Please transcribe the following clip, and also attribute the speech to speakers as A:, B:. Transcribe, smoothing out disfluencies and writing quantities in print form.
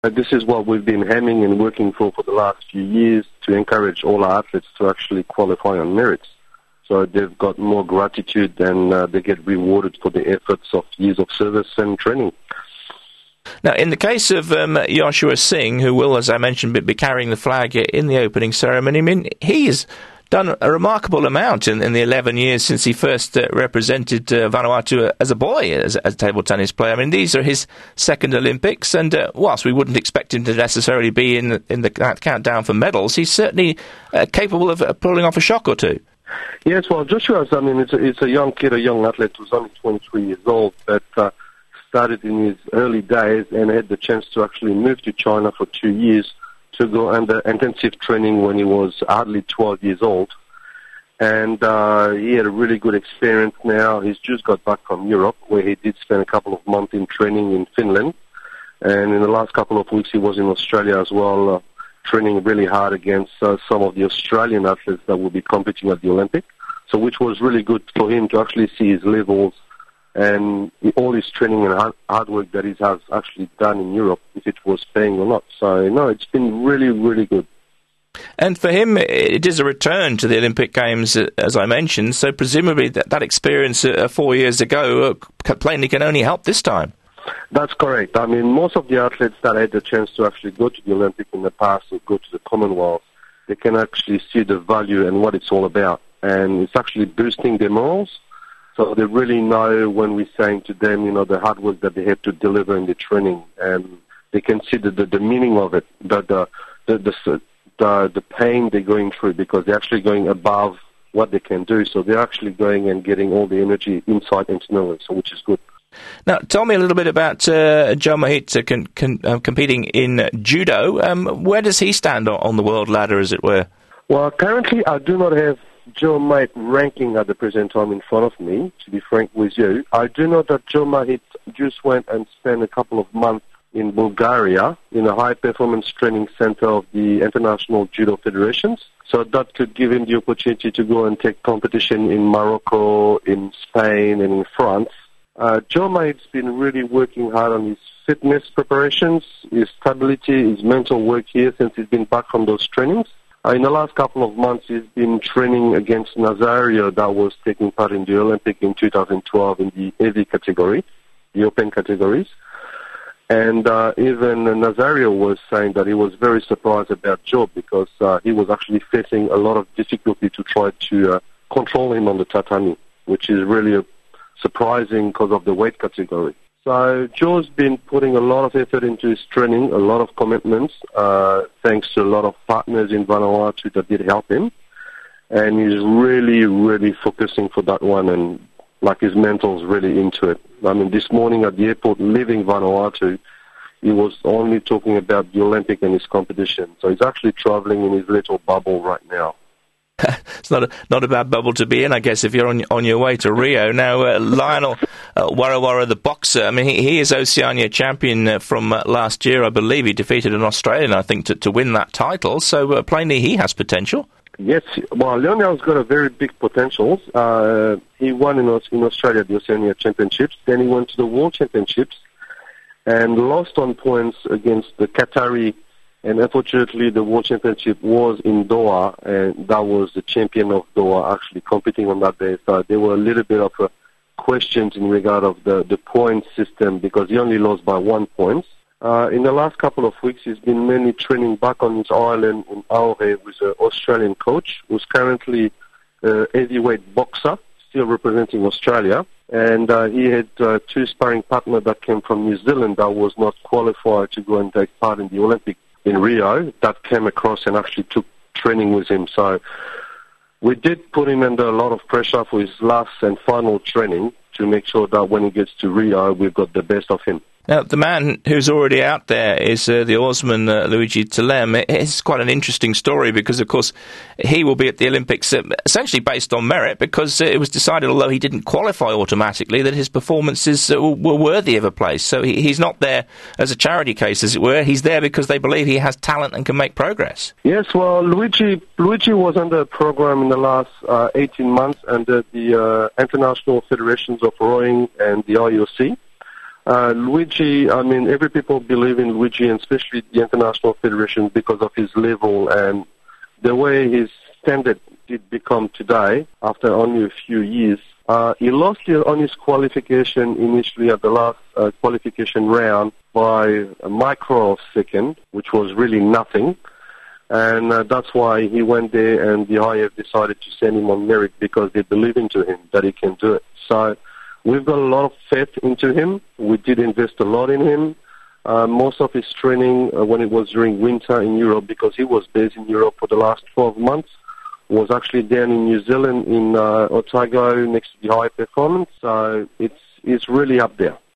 A: This is what we've been hamming and working for the last few years to encourage all our athletes to actually qualify on merits. So they've got more gratitude and they get rewarded for the efforts of years of service and training.
B: Now, in the case of Joshua Singh, who will, as I mentioned, be carrying the flag in the opening ceremony, I mean, he's done a remarkable amount in the 11 years since he first represented Vanuatu as a boy, as a table tennis player. I mean, these are his second Olympics, and whilst we wouldn't expect him to necessarily be in the countdown for medals, he's certainly capable of pulling off a shock or two.
A: Yes, well, Joshua, I mean, it's a young kid, a young athlete who's only 23 years old, but started in his early days and had the chance to actually move to China for 2 years to go under intensive training when he was hardly 12 years old. And he had a really good experience now. He's just got back from Europe, where he did spend a couple of months in training in Finland. And in the last couple of weeks, he was in Australia as well, training really hard against some of the Australian athletes that will be competing at the Olympic. So which was really good for him to actually see his levels and all his training and hard work that he has actually done in Europe, if it was paying or not. So, no, it's been really, really good.
B: And for him, it is a return to the Olympic Games, as I mentioned, so presumably that experience 4 years ago plainly can only help this time.
A: That's correct. I mean, most of the athletes that had the chance to actually go to the Olympic in the past or go to the Commonwealth, they can actually see the value and what it's all about. And it's actually boosting their morals. So they really know when we're saying to them, you know, the hard work that they have to deliver in the training, and they can see the meaning of it, the pain they're going through, because they're actually going above what they can do. So they're actually going and getting all the energy inside internally, so which is good.
B: Now, tell me a little bit about Joe Mahit competing in judo. Where does he stand on the world ladder, as it were?
A: Well, currently I do not have Joe Mahit ranking at the present time in front of me, to be frank with you. I do know that Joe Mahit just went and spent a couple of months in Bulgaria in a high-performance training center of the International Judo Federations. So that could give him the opportunity to go and take competition in Morocco, in Spain, and in France. Joe Mahit's been really working hard on his fitness preparations, his stability, his mental work here since he's been back from those trainings. In the last couple of months, he's been training against Nazario, that was taking part in the Olympic in 2012 in the heavy category, the open categories. And even Nazario was saying that he was very surprised about Joe, because he was actually facing a lot of difficulty to try to control him on the tatami, which is really surprising because of the weight category. So Joe's been putting a lot of effort into his training, a lot of commitments, thanks to a lot of partners in Vanuatu that did help him. And he's really, really focusing for that one, and like his mental's really into it. I mean, this morning at the airport, leaving Vanuatu, he was only talking about the Olympic and his competition. So he's actually traveling in his little bubble right now.
B: It's not a bad bubble to be in, I guess, if you're on your way to Rio. Now, Lionel Warrawara, the boxer, I mean, he is Oceania champion from last year. I believe he defeated an Australian, I think, to win that title. So plainly he has potential.
A: Yes, well, Lionel's got a very big potential. He won in Australia the Oceania Championships. Then he went to the World Championships and lost on points against the Qatari. And unfortunately, the World Championship was in Doha, and that was the champion of Doha actually competing on that day. So there were a little bit of questions in regard of the point system, because he only lost by 1 point. In the last couple of weeks, he's been mainly training back on his island in Aohe with an Australian coach, who's currently a heavyweight boxer, still representing Australia. And he had two sparring partners that came from New Zealand that was not qualified to go and take part in the Olympic in Rio, that came across and actually took training with him. So we did put him under a lot of pressure for his last and final training to make sure that when he gets to Rio, we've got the best of him.
B: Now, the man who's already out there is the oarsman Luigi Telem. It's quite an interesting story because, of course, he will be at the Olympics essentially based on merit, because it was decided, although he didn't qualify automatically, that his performances were worthy of a place. So he's not there as a charity case, as it were. He's there because they believe he has talent and can make progress. Yes,
A: well, Luigi was under a program in the last 18 months under the International Federations of Rowing and the IOC. Luigi, I mean, every people believe in Luigi, and especially the International Federation, because of his level and the way his standard did become today after only a few years. He lost on his qualification initially at the last qualification round by a microsecond, which was really nothing. And that's why he went there, and the IF decided to send him on merit because they believe into him, that he can do it. So we've got a lot of faith into him. We did invest a lot in him. Most of his training, when it was during winter in Europe, because he was based in Europe for the last 12 months, was actually down in New Zealand in Otago next to the High Performance. So it's really up there.